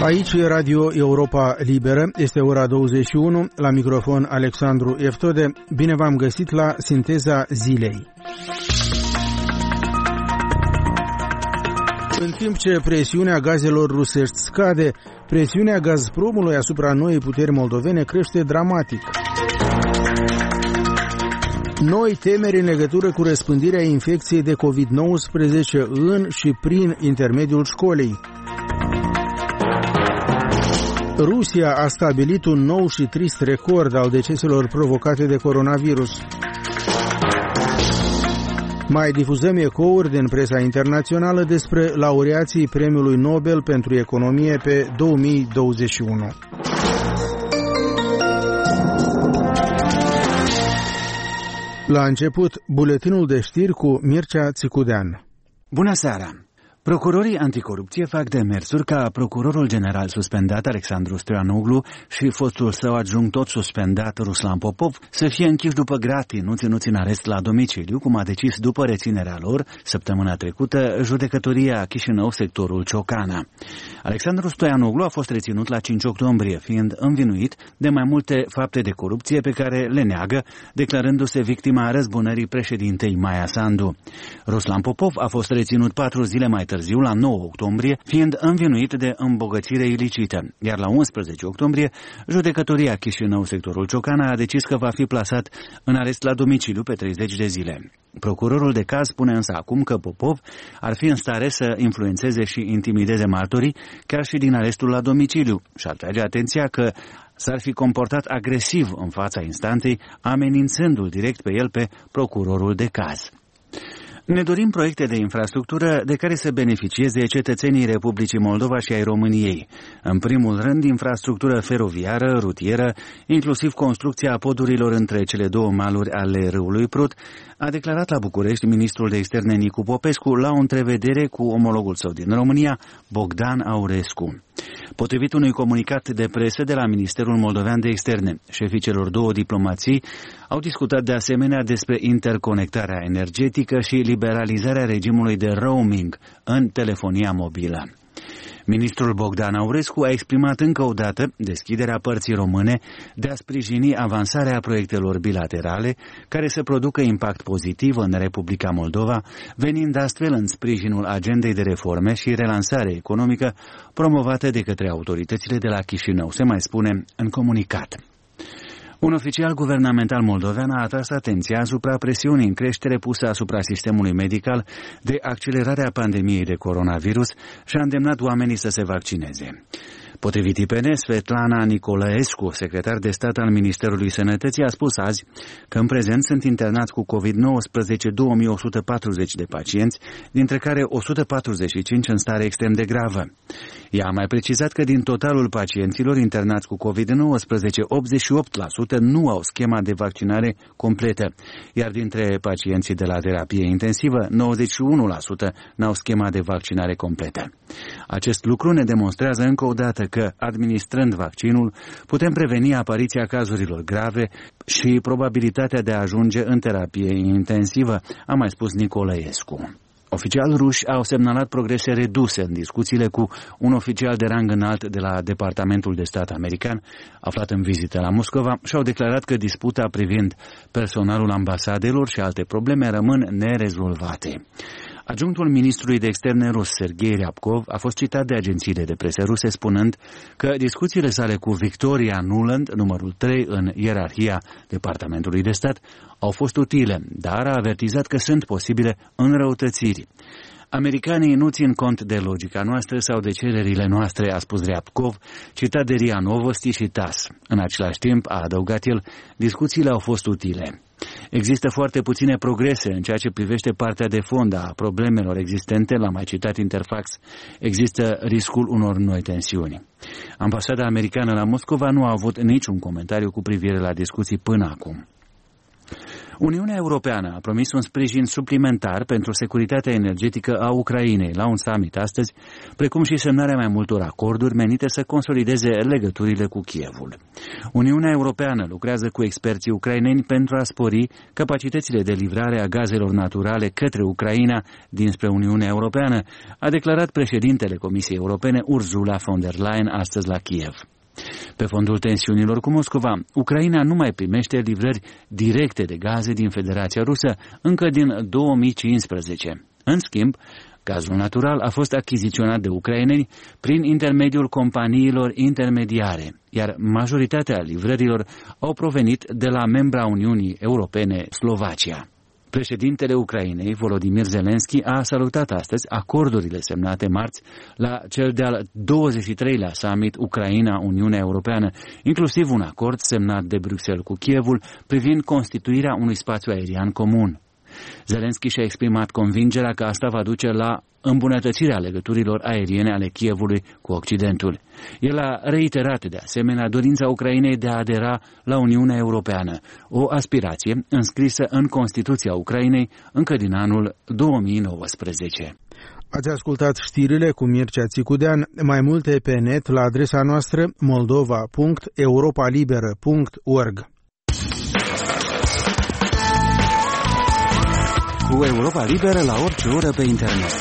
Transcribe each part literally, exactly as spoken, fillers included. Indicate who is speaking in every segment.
Speaker 1: Aici e Radio Europa Liberă, este ora douăzeci și unu, la microfon Alexandru Eftode. Bine v-am găsit la Sinteza Zilei. În timp ce presiunea gazelor rusești scade, presiunea Gazpromului asupra noii puteri moldovene crește dramatic. Noi temeri în legătură cu răspândirea infecției de covid nouăsprezece în și prin intermediul școlii. Rusia a stabilit un nou și trist record al deceselor provocate de coronavirus. Mai difuzăm ecouri din presa internațională despre laureații Premiului Nobel pentru Economie pe două mii douăzeci și unu. La început, buletinul de știri cu Mircea Țicudean.
Speaker 2: Bună seara! Procurorii anticorupție fac demersuri ca procurorul general suspendat Alexandru Stoianoglu și fostul său adjunct tot suspendat Ruslan Popov să fie închiși după gratii, nu ținuți în arest la domiciliu, cum a decis după reținerea lor săptămâna trecută judecătoria Chișinău, sectorul Ciocana. Alexandru Stoianoglu a fost reținut la cinci octombrie, fiind învinuit de mai multe fapte de corupție pe care le neagă, declarându-se victima răzbunării președintei Maia Sandu. Ruslan Popov a fost reținut patru zile mai târziu, la nouă octombrie, fiind învinuit de îmbogățire ilicită, iar la unsprezece octombrie, judecătoria Chișinău, sectorul Ciocana, a decis că va fi plasat în arest la domiciliu pe treizeci de zile. Procurorul de caz spune însă acum că Popov ar fi în stare să influențeze și intimideze martorii, chiar și din arestul la domiciliu, și atrage atenția că s-ar fi comportat agresiv în fața instanței, amenințându-l direct pe el pe procurorul de caz. Ne dorim proiecte de infrastructură de care să beneficieze cetățenii Republicii Moldova și ai României. În primul rând, infrastructură feroviară, rutieră, inclusiv construcția podurilor între cele două maluri ale râului Prut, a declarat la București ministrul de externe Nicu Popescu la o întrevedere cu omologul său din România, Bogdan Aurescu. Potrivit unui comunicat de presă de la Ministerul Moldovean de Externe, șefii celor două diplomații au discutat de asemenea despre interconectarea energetică și liberalizarea regimului de roaming în telefonia mobilă. Ministrul Bogdan Aurescu a exprimat încă o dată deschiderea părții române de a sprijini avansarea proiectelor bilaterale care să producă impact pozitiv în Republica Moldova, venind astfel în sprijinul agendei de reforme și relansare economică promovate de către autoritățile de la Chișinău, se mai spune în comunicat. Un oficial guvernamental moldovean a atras atenția asupra presiunii în creștere pusă asupra sistemului medical de accelerarea pandemiei de coronavirus și a îndemnat oamenii să se vaccineze. Potrivit I P N, Svetlana Nicolaescu, secretar de stat al Ministerului Sănătății, a spus azi că în prezent sunt internați cu covid nouăsprezece două mii o sută patruzeci de pacienți, dintre care o sută patruzeci și cinci în stare extrem de gravă. Ea a mai precizat că din totalul pacienților internați cu covid nouăsprezece, optzeci și opt la sută nu au schema de vaccinare completă, iar dintre pacienții de la terapie intensivă, nouăzeci și unu la sută n-au schema de vaccinare completă. Acest lucru ne demonstrează încă o dată că, administrând vaccinul, putem preveni apariția cazurilor grave și probabilitatea de a ajunge în terapie intensivă, a mai spus Nicolaescu. Oficiali ruși au semnalat progrese reduse în discuțiile cu un oficial de rang înalt de la Departamentul de Stat american, aflat în vizită la Moscova, și au declarat că disputa privind personalul ambasadelor și alte probleme rămân nerezolvate. Adjunctul ministrului de externe rus, Sergei Ryabkov, a fost citat de agențiile de presă ruse spunând că discuțiile sale cu Victoria Nuland, numărul trei în ierarhia Departamentului de Stat, au fost utile, dar a avertizat că sunt posibile înrăutățiri. Americanii nu țin cont de logica noastră sau de cererile noastre, a spus Ryabkov, citat de R I A Novosti și T A S. În același timp, a adăugat el, discuțiile au fost utile. Există foarte puține progrese în ceea ce privește partea de fond a problemelor existente, l-a mai citat Interfax. Există riscul unor noi tensiuni. Ambasada americană la Moscova nu a avut niciun comentariu cu privire la discuții până acum. Uniunea Europeană a promis un sprijin suplimentar pentru securitatea energetică a Ucrainei la un summit astăzi, precum și semnarea mai multor acorduri menite să consolideze legăturile cu Kievul. Uniunea Europeană lucrează cu experții ucraineni pentru a spori capacitățile de livrare a gazelor naturale către Ucraina dinspre Uniunea Europeană, a declarat președintele Comisiei Europene Ursula von der Leyen astăzi la Kiev. Pe fondul tensiunilor cu Moscova, Ucraina nu mai primește livrări directe de gaze din Federația Rusă încă din două mii cincisprezece. În schimb, gazul natural a fost achiziționat de ucraineni prin intermediul companiilor intermediare, iar majoritatea livrărilor au provenit de la membra Uniunii Europene, Slovacia. Președintele Ucrainei, Volodymyr Zelensky, a salutat astăzi acordurile semnate marți la cel de-al douăzeci și treilea summit Ucraina-Uniunea Europeană, inclusiv un acord semnat de Bruxelles cu Kievul privind constituirea unui spațiu aerian comun. Zelensky și-a exprimat convingerea că asta va duce la îmbunătățirea legăturilor aeriene ale Kievului cu Occidentul. El a reiterat de asemenea dorința Ucrainei de a adera la Uniunea Europeană, o aspirație înscrisă în Constituția Ucrainei încă din anul două mii nouăsprezece.
Speaker 1: Ați ascultat știrile cu Mircea Țicudean, mai multe pe net la adresa noastră moldova punct europa liberă punct org.
Speaker 2: Cu Europa Liberă la orice oră pe internet.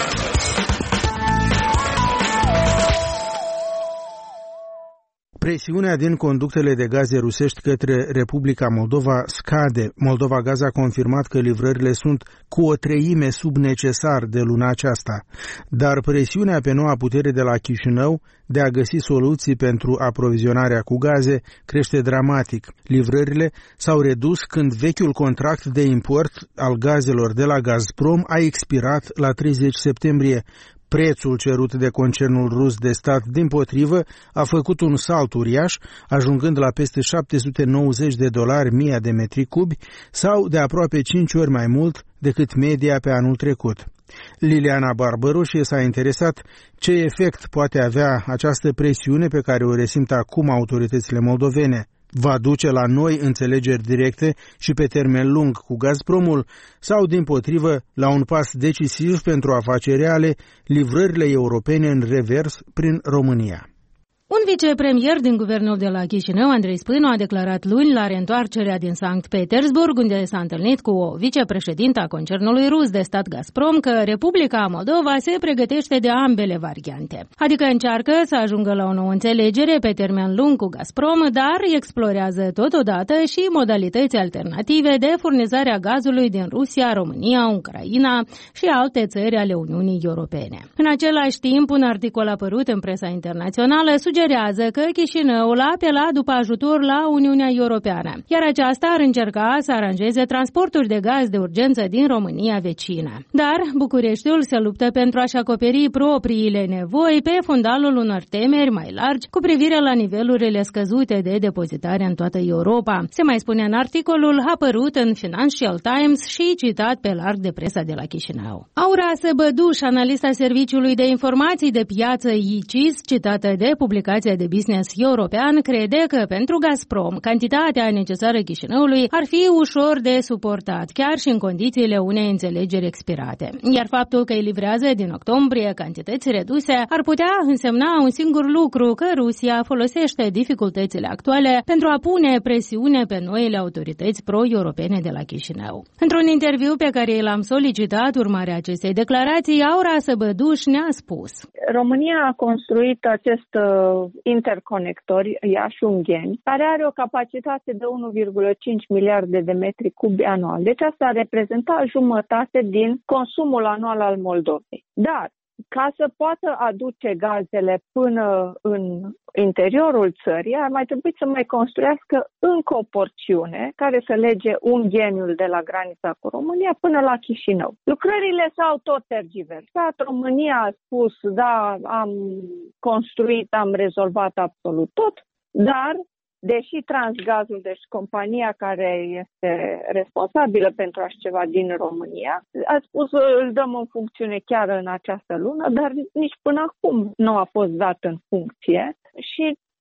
Speaker 1: Presiunea din conductele de gaze rusești către Republica Moldova scade. Moldova Gaz a confirmat că livrările sunt cu o treime sub necesar de luna aceasta, dar presiunea pe noua putere de la Chișinău de a găsi soluții pentru aprovizionarea cu gaze crește dramatic. Livrările s-au redus când vechiul contract de import al gazelor de la Gazprom a expirat la treizeci septembrie. Prețul cerut de concernul rus de stat, dimpotrivă, a făcut un salt uriaș, ajungând la peste șapte sute nouăzeci de dolari mie de metri cubi sau de aproape cinci ori mai mult decât media pe anul trecut. Liliana Barbărușie s-a interesat ce efect poate avea această presiune pe care o resimt acum autoritățile moldovene. Va duce la noi înțelegeri directe și pe termen lung cu Gazpromul sau, dimpotrivă, la un pas decisiv pentru a face reale livrările europene în revers prin România.
Speaker 3: Un vicepremier din guvernul de la Chișinău, Andrei Spânu, a declarat luni la reîntoarcerea din Sankt Petersburg, unde s-a întâlnit cu o vicepreședintă a concernului rus de stat Gazprom, că Republica Moldova se pregătește de ambele variante. Adică încearcă să ajungă la o nouă înțelegere pe termen lung cu Gazprom, dar explorează totodată și modalități alternative de furnizare a gazului din Rusia, România, Ucraina și alte țări ale Uniunii Europene. În același timp, un articol apărut în presa internațională sugerează că Chișinăul a apelat după ajutor la Uniunea Europeană, iar aceasta ar încerca să aranjeze transporturi de gaz de urgență din România vecină. Dar Bucureștiul se luptă pentru a-și acoperi propriile nevoi pe fundalul unor temeri mai largi cu privire la nivelurile scăzute de depozitare în toată Europa. Se mai spune în articolul apărut în Financial Times și citat pe larg de presa de la Chișinău. Aura Săbăduș, analista Serviciului de Informații de Piață I C I S, citată de publicația de business european, crede că pentru Gazprom cantitatea necesară Chișinăului ar fi ușor de suportat, chiar și în condițiile unei înțelegeri expirate. Iar faptul că îi livrează din octombrie cantități reduse ar putea însemna un singur lucru, că Rusia folosește dificultățile actuale pentru a pune presiune pe noile autorități pro-europene de la Chișinău. Într-un interviu pe care l-am solicitat urmare acestei declarații, Aura Săbăduș ne-a spus:
Speaker 4: România a construit acest interconector Iași-Ungheni, care are o capacitate de unu virgulă cinci miliarde de metri cubi anual. Deci asta reprezenta jumătate din consumul anual al Moldovei. Dar ca să poată aduce gazele până în interiorul țării, ar mai trebui să mai construiască încă o porțiune care să lege Ungheniul de la granița cu România până la Chișinău. Lucrările s-au tot tergiversat. România a spus, da, am construit, am rezolvat absolut tot, dar deși Transgazul, deci compania care este responsabilă pentru așa ceva din România, a spus îl dăm în funcțiune chiar în această lună, dar nici până acum nu a fost dat în funcție și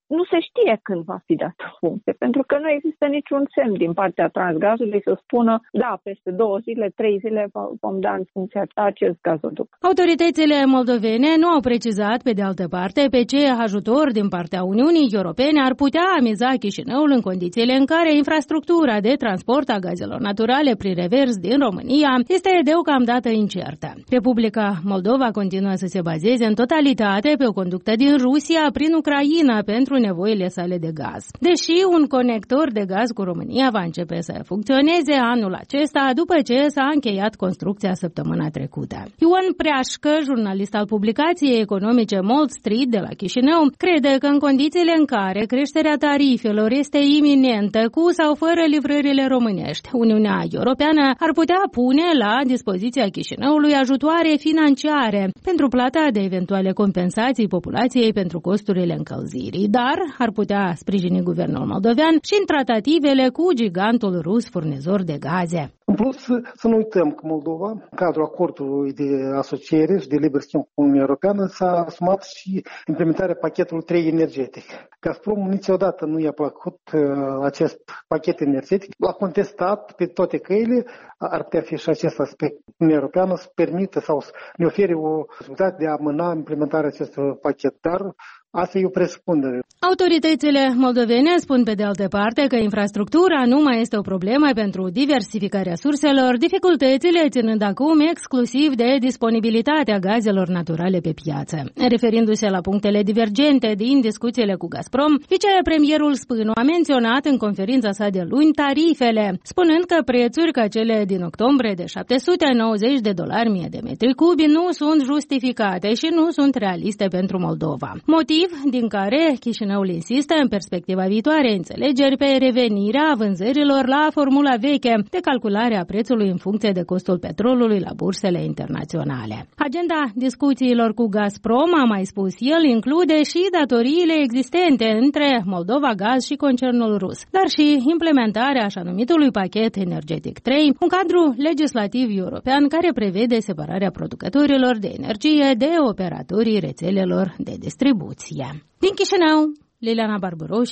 Speaker 4: nu se știe când va fi dat în funcție, pentru că nu există niciun semn din partea Transgazului să spună, da, peste două zile, trei zile vom da în funcție acest gazoduct.
Speaker 3: Autoritățile moldovene nu au precizat, pe de altă parte, pe ce ajutor din partea Uniunii Europene ar putea amiza Chișinăul în condițiile în care infrastructura de transport a gazelor naturale prin revers din România este deocamdată incertă. Republica Moldova continuă să se bazeze în totalitate pe o conductă din Rusia prin Ucraina pentru nevoile sale de gaz. Deși un conector de gaz cu România va începe să funcționeze anul acesta, după ce s-a încheiat construcția săptămâna trecută. Ioan Preașcă, jurnalist al publicației economice Mall Street de la Chișinău, crede că în condițiile în care creșterea tarifelor este iminentă, cu sau fără livrările românești, Uniunea Europeană ar putea pune la dispoziția Chișinăului ajutoare financiare pentru plata de eventuale compensații populației pentru costurile încălzirii, dar ar putea sprijini guvernul moldovean și în tratativele cu gigantul rus furnizor de gaze.
Speaker 5: În plus, să nu uităm că Moldova, în cadrul acordului de asociere și de liber schimb cu Uniunea Europeană, s-a asumat și implementarea pachetului trei energetic. Gazprom niciodată nu i-a plăcut uh, acest pachet energetic. L-a contestat pe toate căile, ar putea fi și acest aspect. Uniunea Europeană să permită sau să ne ofere o posibilitate de a amâna implementarea acestui pachet, dar asta e o presupunere.
Speaker 3: Autoritățile moldovene spun pe de altă parte că infrastructura nu mai este o problemă pentru diversificarea surselor, dificultățile ținând acum exclusiv de disponibilitatea gazelor naturale pe piață. Referindu-se la punctele divergente din discuțiile cu Gazprom, vicepremierul Spânu a menționat în conferința sa de luni tarifele, spunând că prețuri ca cele din octombrie de șapte sute nouăzeci de dolari mie de metri cubi nu sunt justificate și nu sunt realiste pentru Moldova. Motiv din care Chișinăul insistă în perspectiva viitoarei înțelegeri pe revenirea vânzărilor la formula veche de calculare a prețului în funcție de costul petrolului la bursele internaționale. Agenda discuțiilor cu Gazprom, a mai spus el, include și datoriile existente între Moldova Gaz și concernul rus, dar și implementarea așa numitului pachet energetic trei, un cadru legislativ european care prevede separarea producătorilor de energie de operatorii rețelelor de distribuție. Din Chișinău, Liliana Barbaroș,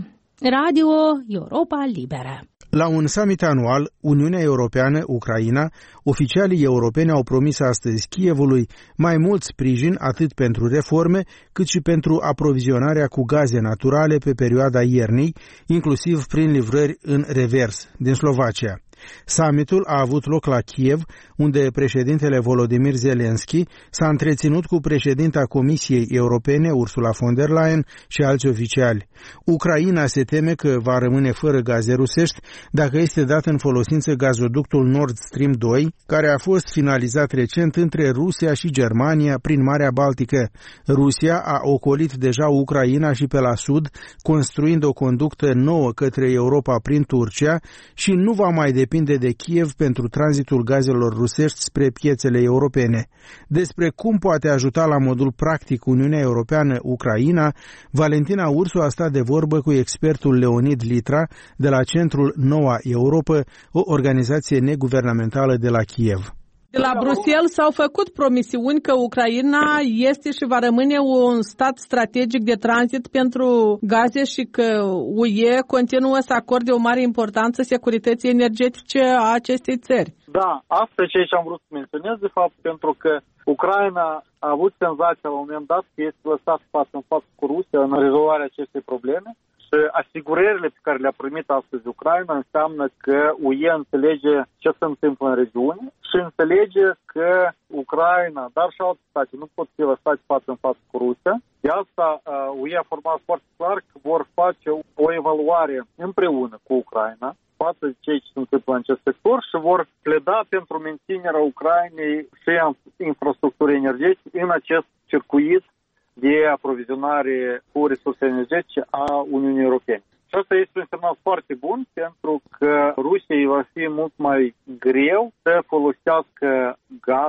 Speaker 3: Radio Europa Liberă.
Speaker 1: La un summit anual, Uniunea Europeană-Ucraina, oficialii europeni au promis astăzi Kievului mai mult sprijin atât pentru reforme, cât și pentru aprovizionarea cu gaze naturale pe perioada iernii, inclusiv prin livrări în revers din Slovacia. Summitul a avut loc la Kiev, unde președintele Volodymyr Zelensky s-a întreținut cu președinta Comisiei Europene, Ursula von der Leyen, și alți oficiali. Ucraina se teme că va rămâne fără gaze rusești dacă este dat în folosință gazoductul Nord Stream doi, care a fost finalizat recent între Rusia și Germania prin Marea Baltică. Rusia a ocolit deja Ucraina și pe la sud, construind o conductă nouă către Europa prin Turcia și nu va mai depinde de Kiev pentru tranzitul gazelor rusești spre piețele europene. Despre cum poate ajuta la modul practic Uniunea Europeană Ucraina, Valentina Ursu a stat de vorbă cu expertul Leonid Litra de la Centrul Noua Europă, o organizație neguvernamentală de la Kiev.
Speaker 6: De la Bruxelles s-au făcut promisiuni că Ucraina este și va rămâne un stat strategic de tranzit pentru gaze și că U E continuă să acorde o mare importanță securității energetice a acestei țări.
Speaker 7: Da, asta e ceea ce am vrut să menționez, de fapt, pentru că Ucraina a avut senzația la un moment dat că este lăsat față în față cu Rusia în rezolvarea acestei probleme. Asigurările pe care le-a primit astăzi Ucraina înseamnă că U E înțelege ce se întâmplă în regiune și înțelege că Ucraina, dar și alte state, nu pot fi lăsați față în față cu Rusia. De asta U E a format foarte clar că vor face o evaluare împreună cu Ucraina față de ceea ce se întâmplă în acest sector și vor pleda pentru menținerea Ucrainei și a infrastructurii energetice în acest circuit de aprovizionare cu resurse energetice a Uniunii Europene. Și asta este un semnal foarte bun, pentru că Rusiei va fi mult mai greu să folosească gazul, să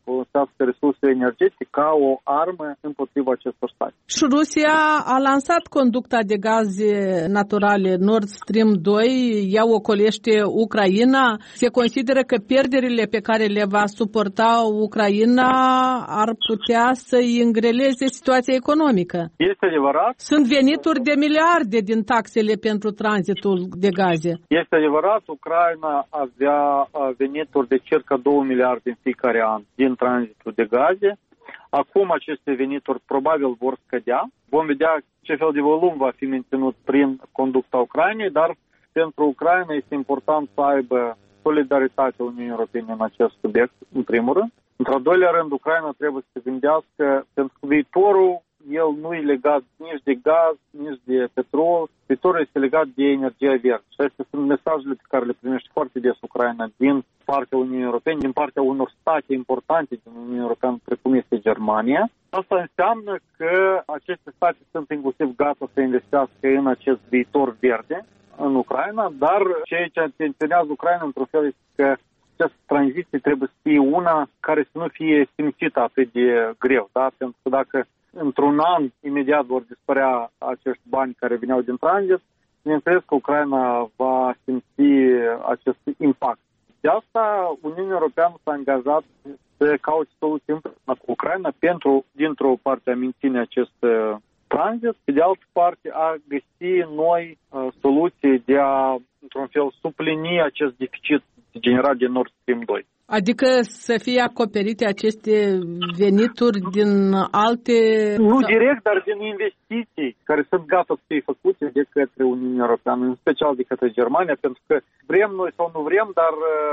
Speaker 7: folosească resurse energetice ca o armă împotriva acestor state.
Speaker 6: Și Rusia a lansat conducta de gaze naturale Nord Stream doi, ea ocolește Ucraina. Se consideră că pierderile pe care le va suporta Ucraina ar putea să-i îngreleze situația economică.
Speaker 7: Este adevărat.
Speaker 6: Sunt venituri de miliarde din taxele pentru tranzitul de gaze.
Speaker 7: Este adevărat, Ucraina avea venituri de circa două miliarde în fiecare an din tranzitul de gaze. Acum aceste venituri probabil vor scădea. Vom vedea ce fel de volum va fi menținut prin conducta Ucrainei, dar pentru Ucraina este important să aibă solidaritatea Uniunii Europene în acest subiect, în primul rând. Într-al doilea rând, Ucraina trebuie să se gândească, pentru că viitorul, el nu e legat nici de gaz, nici de petrol, viitorul este legat de energia verde. Și acestea sunt mesajele pe care le primește foarte des Ucraina din partea Uniunii Europene, din partea unor state importante din Uniunea Europeană, precum este Germania. Asta înseamnă că aceste state sunt inclusiv gata să investească în acest viitor verde în Ucraina, dar ceea ce intenționează Ucraina într-un fel este că această tranziție trebuie să fie una care să nu fie simțită atât de greu, da? Pentru că dacă într-un an imediat vor dispărea acești bani care veneau din tranzit, bineînțeles că Ucraina va simți acest impact. De asta Uniunea Europeană s-a angajat să caute soluții împreună cu Ucraina pentru, dintr-o parte, a menține acest tranzit, pe de altă parte, a găsi noi uh, soluții de a, într-un fel, suplini acest deficit generat de Nord Stream doi.
Speaker 6: Adică să fie acoperite aceste venituri din alte...
Speaker 7: Nu direct, dar din investiții care sunt gata să fie făcute de către Uniunea Europeană, în special de către Germania, pentru că vrem noi sau nu vrem, dar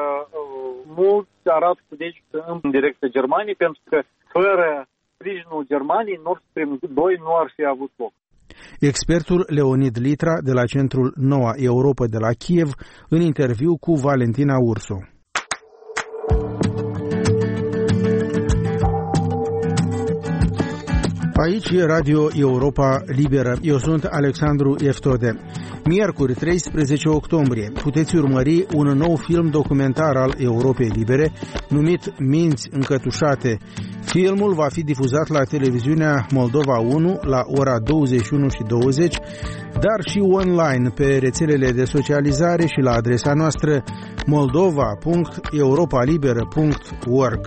Speaker 7: uh, mulți arată cu degetul în direcția Germaniei, pentru că fără sprijinul Germaniei, Nord Stream doi nu ar fi avut loc.
Speaker 1: Expertul Leonid Litra de la Centrul Noua Europa de la Kiev în interviu cu Valentina Urso. Aici e Radio Europa Liberă. Eu sunt Alexandru Eftode. Miercuri, treisprezece octombrie, puteți urmări un nou film documentar al Europei Libere numit Minți încătușate. Filmul va fi difuzat la televiziunea Moldova unu la ora douăzeci și unu și douăzeci, dar și online pe rețelele de socializare și la adresa noastră moldova punct europalibera punct org.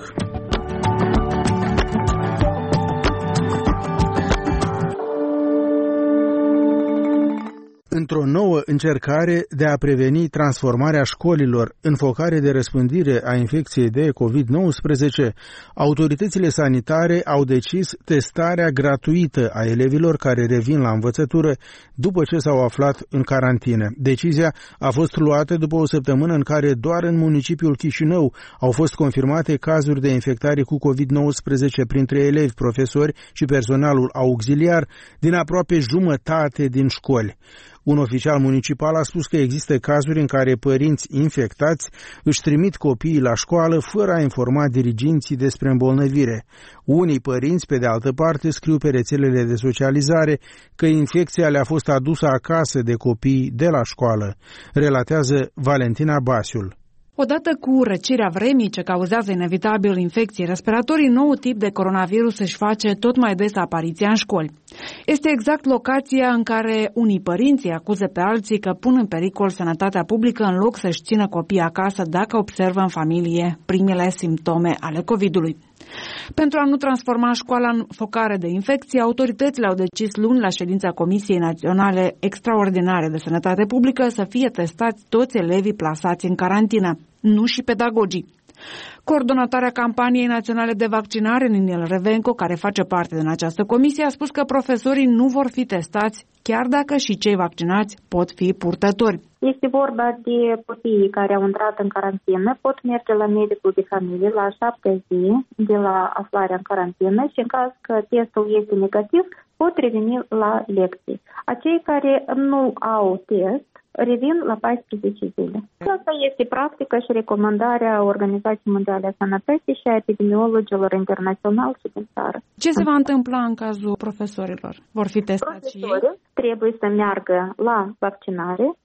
Speaker 1: Într-o nouă încercare de a preveni transformarea școlilor în focare de răspândire a infecției de covid nouăsprezece, autoritățile sanitare au decis testarea gratuită a elevilor care revin la învățătură după ce s-au aflat în carantină. Decizia a fost luată după o săptămână în care doar în municipiul Chișinău au fost confirmate cazuri de infectare cu covid nouăsprezece printre elevi, profesori și personalul auxiliar din aproape jumătate din școli. Un oficial municipal a spus că există cazuri în care părinți infectați își trimit copiii la școală fără a informa diriginții despre îmbolnăvire. Unii părinți, pe de altă parte, scriu pe rețelele de socializare că infecția le-a fost adusă acasă de copii de la școală, relatează Valentina Basiul.
Speaker 8: Odată cu răcirea vremii ce cauzează inevitabil infecții respiratorii, nou tip de coronavirus își face tot mai des apariția în școli. Este exact locația în care unii părinți acuză pe alții că pun în pericol sănătatea publică în loc să-și țină copiii acasă dacă observă în familie primele simptome ale COVID-ului. Pentru a nu transforma școala în focare de infecție, autoritățile au decis luni la ședința Comisiei Naționale Extraordinare de Sănătate Publică să fie testați toți elevii plasați în carantină, nu și pedagogii. Coordonatoarea campaniei naționale de vaccinare, Ninel Revenco, care face parte din această comisie, a spus că profesorii nu vor fi testați, chiar dacă și cei vaccinați pot fi purtători.
Speaker 9: Este vorba de copiii care au intrat în carantină, pot merge la medicul de familie la șapte zi de la aflarea în carantină și în caz că testul este negativ, pot reveni la lecții. Acei care nu au test revin la paisprezece zile. Asta este practica și recomandarea Organizației Mondiale a Sănătății și a epidemiologilor internaționali și din țară.
Speaker 8: Ce se va întâmpla în cazul profesorilor? Vor fi testați și ei?
Speaker 9: Trebuie să meargă la vaccinare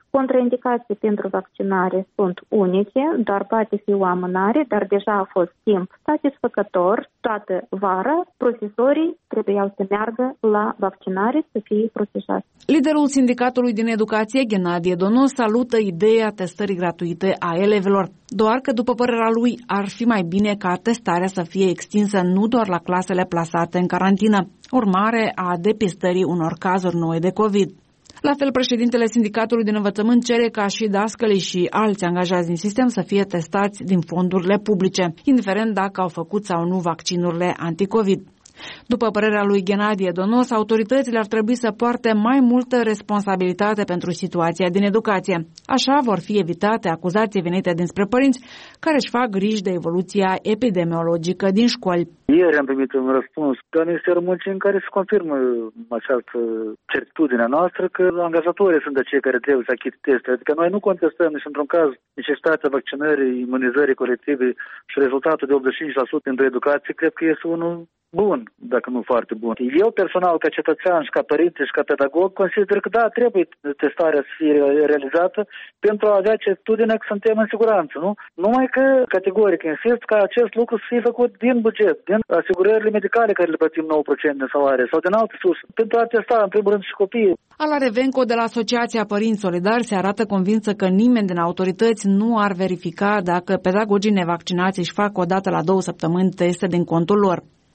Speaker 9: Contraindicații pentru vaccinare sunt unice, doar poate fi o amânare, dar deja a fost timp satisfăcător. Toată vara, profesorii trebuiau să meargă la vaccinare să fie protejați.
Speaker 8: Liderul sindicatului din educație, Ghenadie Donu, salută ideea testării gratuite a elevilor, doar că, după părerea lui, ar fi mai bine ca testarea să fie extinsă nu doar la clasele plasate în carantină, urmare a depistării unor cazuri noi de COVID. La fel, președintele sindicatului din învățământ cere ca și dascălii și alți angajați din sistem să fie testați din fondurile publice, indiferent dacă au făcut sau nu vaccinurile anticovid. După părerea lui Ghenadie Donos, autoritățile ar trebui să poarte mai multă responsabilitate pentru situația din educație. Așa vor fi evitate acuzații venite dinspre părinți care își fac griji de evoluția epidemiologică din școli.
Speaker 10: Ieri am primit un răspuns de la Ministerul Muncii în care se confirmă această certitudine noastră că angajatorii sunt cei care trebuie să achite teste. Adică noi nu contestăm nici într-un caz necesitatea vaccinării, imunizării colective și rezultatul de optzeci și cinci la sută pentru educație cred că este unul bun, dacă nu foarte bun. Eu personal, ca cetățean și ca părinte și ca pedagog, consider că da, trebuie testarea să fie realizată pentru a avea certitudine că suntem în siguranță, nu? Numai că, categoric, insist ca acest lucru să fie făcut din buget, din asigurările medicale care le plătim nouă la sută din salarii sau din alte surse, pentru a testa, în primul rând, și copiii.
Speaker 8: Ala Revenco de la Asociația Părinți Solidari se arată convinsă că nimeni din autorități nu ar verifica dacă pedagogii nevaccinați își fac o dată la două săptămâni teste din contul lor.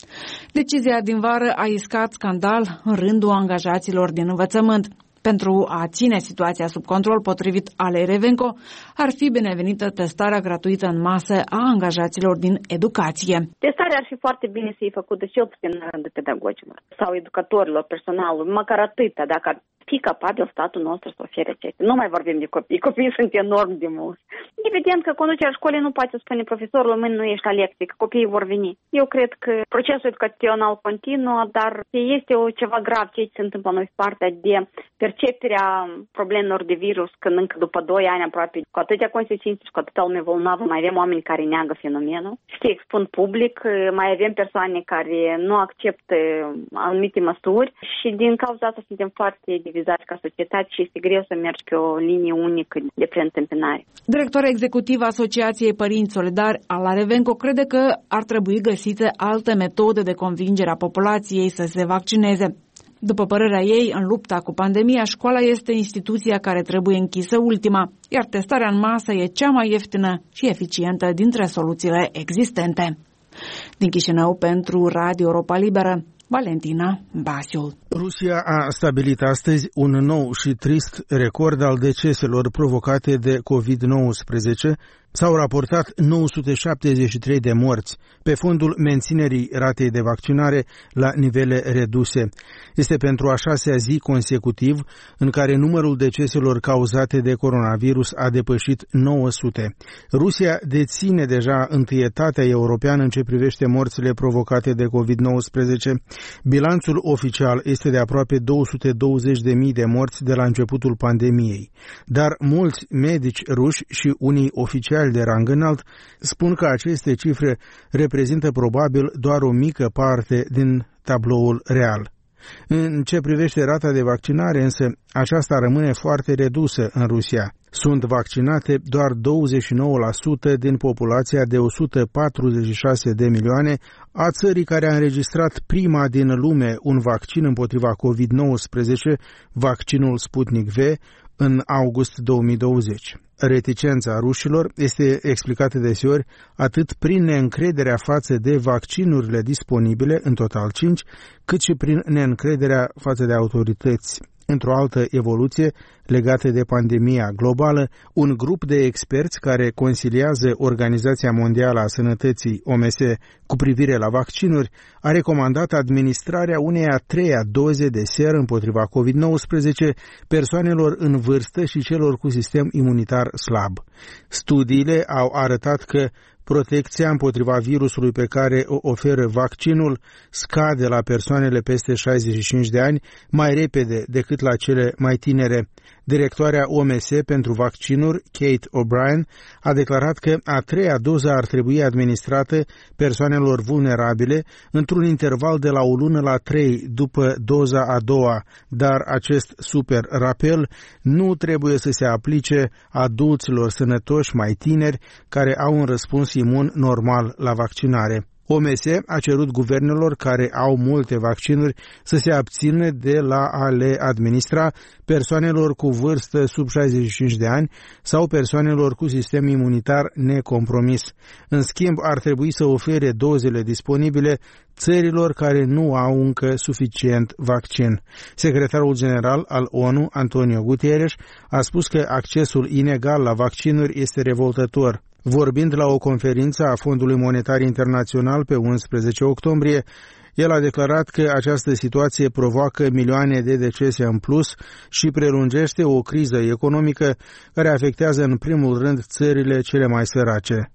Speaker 8: Decizia din vară a iscat scandal în rândul angajaților din învățământ. Pentru a ține situația sub control, potrivit Alei Revenco, ar fi binevenită testarea gratuită în masă a angajaților din educație.
Speaker 11: Testarea ar fi foarte bine să fie făcută cel puțin în rândul pedagogilor sau educatorilor, personalului, măcar atâta, dacă ar fi capabil statul nostru să ofere acestea. Nu mai vorbim de copii, copiii sunt enorm de mulți. Evident că conducerea școlii nu poate spune profesorul, mâine nu ești la lecție, că copiii vor veni. Eu cred că procesul educațional continuă, dar este o ceva grav ce se întâmplă noi partea de perceperea problemelor de virus, când încă după doi ani aproape, cu atâtea consecințe și cu atâta lume bolnavă, mai avem oameni care neagă fenomenul și se expun public, mai avem persoane care nu acceptă anumite măsuri și din cauza asta suntem foarte divizați ca societate și este greu să mergi pe o linie unică de preîntâmpinare.
Speaker 8: Directora executivă a Asociației Părinți Solidari, Ala Revenco, crede că ar trebui găsite alte metode de convingere a populației să se vaccineze. După părerea ei, în lupta cu pandemia, școala este instituția care trebuie închisă ultima, iar testarea în masă e cea mai ieftină și eficientă dintre soluțiile existente. Din Chișinău, pentru Radio Europa Liberă, Valentina Basiul.
Speaker 1: Rusia a stabilit astăzi un nou și trist record al deceselor provocate de covid nouăsprezece. S-au raportat nouă sute șaptezeci și trei de morți, pe fondul menținerii ratei de vaccinare la nivele reduse. Este pentru a șasea zi consecutiv în care numărul deceselor cauzate de coronavirus a depășit nouă sute. Rusia deține deja întâietatea europeană în ce privește morțile provocate de covid nouăsprezece. Bilanțul oficial este de aproape două sute douăzeci de mii de morți de la începutul pandemiei. Dar mulți medici ruși și unii oficiali de rang înalt spun că aceste cifre reprezintă probabil doar o mică parte din tabloul real. În ce privește rata de vaccinare, însă, aceasta rămâne foarte redusă în Rusia. Sunt vaccinate doar douăzeci și nouă la sută din populația de o sută patruzeci și șase de milioane a țării care a înregistrat prima din lume un vaccin împotriva covid nouăsprezece, vaccinul Sputnik V, în august două mii douăzeci. Reticența rușilor este explicată deseori atât prin neîncrederea față de vaccinurile disponibile, în total cinci, cât și prin neîncrederea față de autorități. Într-o altă evoluție legată de pandemia globală, un grup de experți care consiliază Organizația Mondială a Sănătății O M S cu privire la vaccinuri a recomandat administrarea unei a treia doze de seră împotriva covid nouăsprezece persoanelor în vârstă și celor cu sistem imunitar slab. Studiile au arătat că protecția împotriva virusului pe care o oferă vaccinul scade la persoanele peste șaizeci și cinci de ani mai repede decât la cele mai tinere. Directoarea O M S pentru vaccinuri, Kate O'Brien, a declarat că a treia doză ar trebui administrată persoanelor vulnerabile într-un interval de la o lună la trei după doza a doua, dar acest super rapel nu trebuie să se aplice adulților sănătoși mai tineri care au un răspuns imun normal la vaccinare. O M S a cerut guvernelor care au multe vaccinuri să se abțină de la a le administra persoanelor cu vârstă sub șaizeci și cinci de ani sau persoanelor cu sistem imunitar necompromis. În schimb, ar trebui să ofere dozele disponibile țărilor care nu au încă suficient vaccin. Secretarul general al O N U, Antonio Guterres, a spus că accesul inegal la vaccinuri este revoltător. Vorbind la o conferință a Fondului Monetar Internațional pe unsprezece octombrie, el a declarat că această situație provoacă milioane de decese în plus și prelungește o criză economică care afectează în primul rând țările cele mai sărace.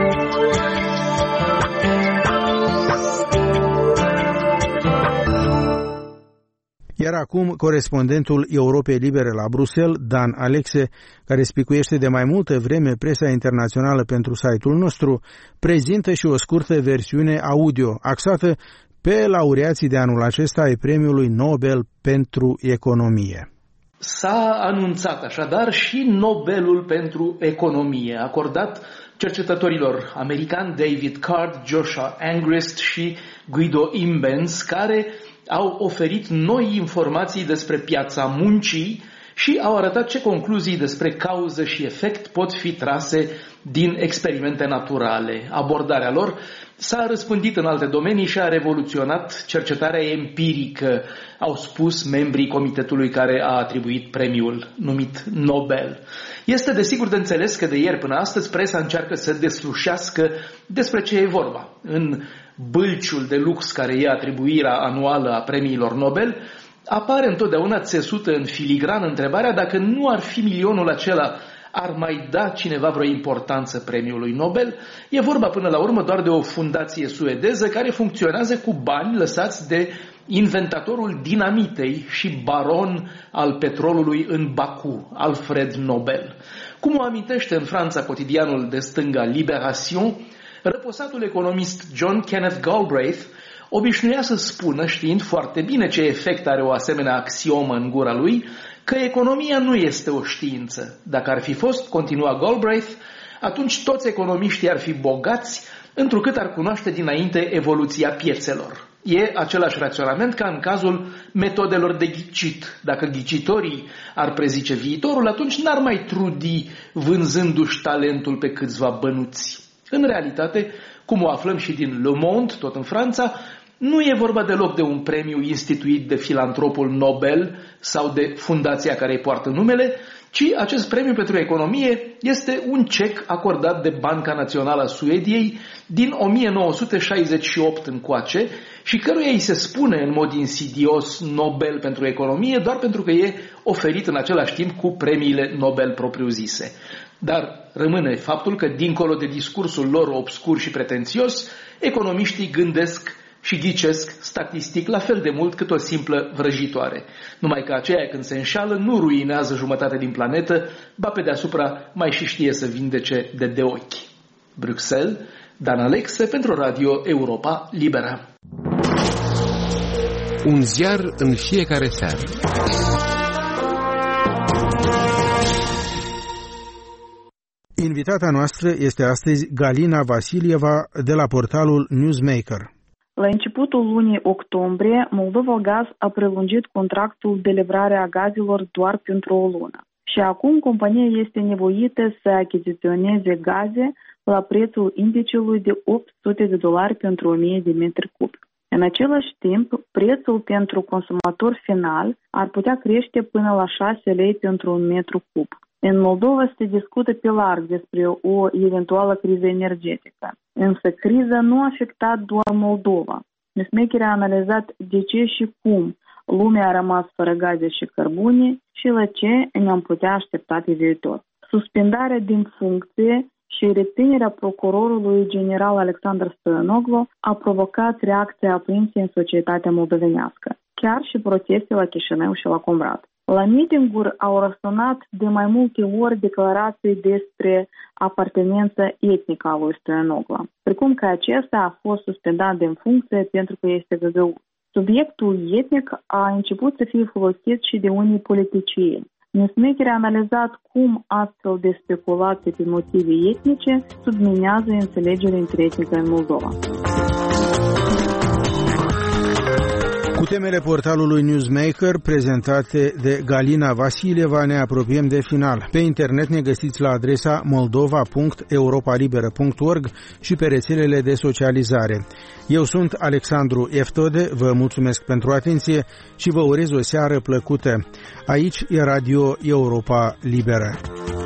Speaker 1: Iar acum, corespondentul Europei Libere la Bruxelles, Dan Alexe, care spicuiește de mai multă vreme presa internațională pentru site-ul nostru, prezintă și o scurtă versiune audio, axată pe laureații de anul acesta ai Premiului Nobel pentru Economie.
Speaker 12: S-a anunțat așadar și Nobelul pentru Economie, acordat cercetătorilor americani David Card, Joshua Angrist și Guido Imbens, care au oferit noi informații despre piața muncii și au arătat ce concluzii despre cauză și efect pot fi trase din experimente naturale. Abordarea lor s-a răspândit în alte domenii și a revoluționat cercetarea empirică, au spus membrii comitetului care a atribuit premiul numit Nobel. Este desigur de înțeles că de ieri până astăzi presa încearcă să deslușească despre ce e vorba. În bâlciul de lux care e atribuirea anuală a premiilor Nobel, apare întotdeauna țesută în filigran întrebarea dacă nu ar fi milionul acela, ar mai da cineva vreo importanță premiului Nobel. E vorba până la urmă doar de o fundație suedeză care funcționează cu bani lăsați de inventatorul dinamitei și baron al petrolului în Baku, Alfred Nobel. Cum o amintește în Franța cotidianul de stânga Libération, răposatul economist John Kenneth Galbraith obișnuia să spună, știind foarte bine ce efect are o asemenea axiomă în gura lui, că economia nu este o știință. Dacă ar fi fost, continua Galbraith, atunci toți economiștii ar fi bogați, întrucât ar cunoaște dinainte evoluția piețelor. E același raționament ca în cazul metodelor de ghicit. Dacă ghicitorii ar prezice viitorul, atunci n-ar mai trudi vânzându-și talentul pe câțiva bănuți. În realitate, cum o aflăm și din Le Monde, tot în Franța, nu e vorba deloc de un premiu instituit de filantropul Nobel sau de fundația care îi poartă numele, ci acest premiu pentru economie este un cec acordat de Banca Națională a Suediei din o mie nouă sute șaizeci și opt încoace și căruia îi se spune în mod insidios Nobel pentru economie doar pentru că e oferit în același timp cu premiile Nobel propriu-zise. Dar rămâne faptul că, dincolo de discursul lor obscur și pretențios, economiștii gândesc și ghicesc statistic la fel de mult cât o simplă vrăjitoare. Numai că aceea când se înșală nu ruinează jumătate din planetă, ba pe deasupra mai și știe să vindece de de ochi. Bruxelles, Dan Alexe pentru Radio Europa Liberă.
Speaker 13: Un ziar în fiecare seară.
Speaker 1: Invitata noastră este astăzi Galina Vasilieva de la portalul Newsmaker.
Speaker 14: La începutul lunii octombrie, Moldova Gaz a prelungit contractul de livrare a gazelor doar pentru o lună. Și acum compania este nevoită să achiziționeze gaze la prețul indicului de opt sute de dolari pentru o mie de metri cubi. În același timp, prețul pentru consumator final ar putea crește până la șase lei pentru un metru cub. În Moldova se discută pe larg despre o eventuală criză energetică. Însă criza nu a afectat doar Moldova. Newsmaker a analizat de ce și cum lumea a rămas fără gaze și cărbune și la ce ne-am putea aștepta pe viitor. Suspendarea din funcție și reținerea procurorului general Alexandru Stoianoglu a provocat reacții aprinse în societatea moldovenească, chiar și proteste la Chișinău și la Comrat. La meeting-uri au răsunat de mai multe ori declarații despre apartenența etnică a lui Stoianoglu, precum că acesta a fost suspendat din funcție pentru că este găgăuț. Subiectul etnic a început să fie folosit și de unii politicieni. Newsmaker a analizat cum astfel de speculații pe motive etnice subminează înțelegerea între etnică în Moldova.
Speaker 1: Cu temele portalului Newsmaker prezentate de Galina Vasileva ne apropiem de final. Pe internet ne găsiți la adresa moldova punct europalibera punct org și pe rețelele de socializare. Eu sunt Alexandru Eftode, vă mulțumesc pentru atenție și vă urez o seară plăcută. Aici e Radio Europa Liberă.